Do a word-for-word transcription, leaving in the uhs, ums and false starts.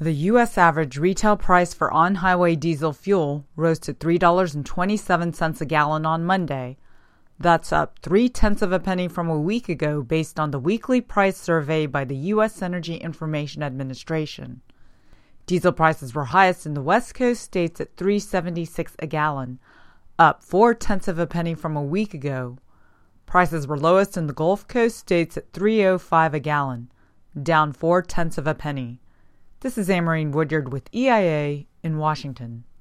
The U S average retail price for on-highway diesel fuel rose to three dollars and twenty-seven cents a gallon on Monday. That's up three-tenths of a penny from a week ago based on the weekly price survey by the U S Energy Information Administration. Diesel prices were highest in the West Coast states at three dollars and seventy-six cents a gallon, up four-tenths of a penny from a week ago. Prices were lowest in the Gulf Coast states at three dollars and five cents a gallon, down four-tenths of a penny. This is Amarine Woodyard with E I A in Washington.